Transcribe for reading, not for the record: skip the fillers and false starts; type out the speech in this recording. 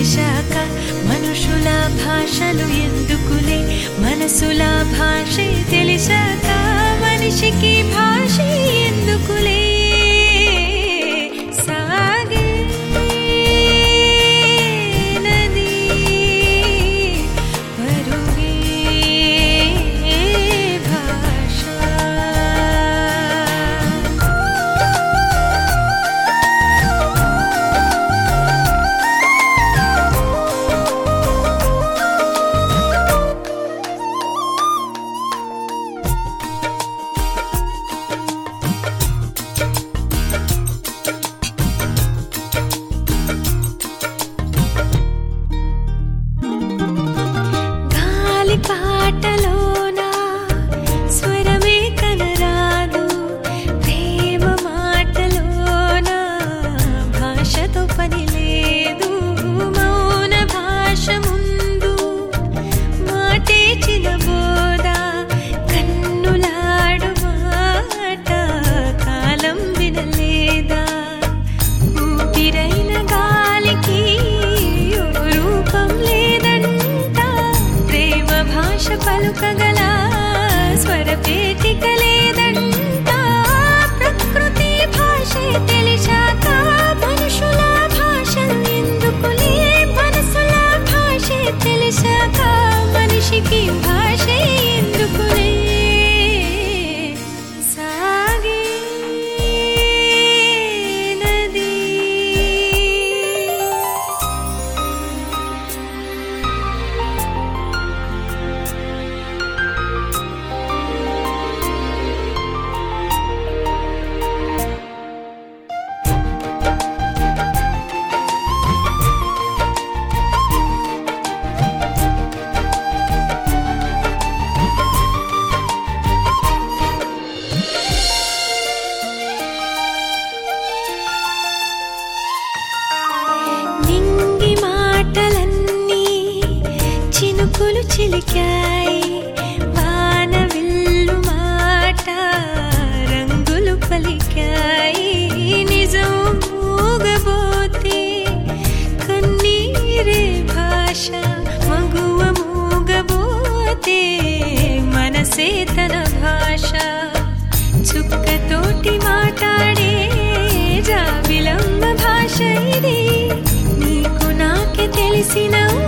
తెలిసాక మనుషుల భాషలు ఎందుకులే, మనసుల భాషే తెలిసాక మనిషికి భాష ఎందుకులే. సాగే నది పరుగే భాష. పాటలోన స్వరమే కనరాదు, ప్రేమ మాటలోన భాషతో పని లేదు. మౌన భాష ముందు మాటే చినబోద, కన్నులాడు మాట కాలం వినలేదా. ఊపిరైన గాలికి రూపం లేదంట, ప్రేమ భాష పలుకగల స్వరపేటిక లేదంట. ప్రకృతి భాషే తెలిసాక మనుషుల భాష ఎందుకులే, మనసుల భాషే తెలిసాక మనిషికి భాష ఎందుకులే. సాగే నది నింగి మాటలన్నీ చినుకులు చిలికాయి, వాన విల్లు మాట రంగులు పలికాయి. నిజం మూగబోతే కన్నీరే భాష, మగువ మూగబోతే మనసే తన భాష. చుక్కతోటి మాట్లాడే జాబిలమ్మ భాష ఇది, నీకు నాకే తెలిసిన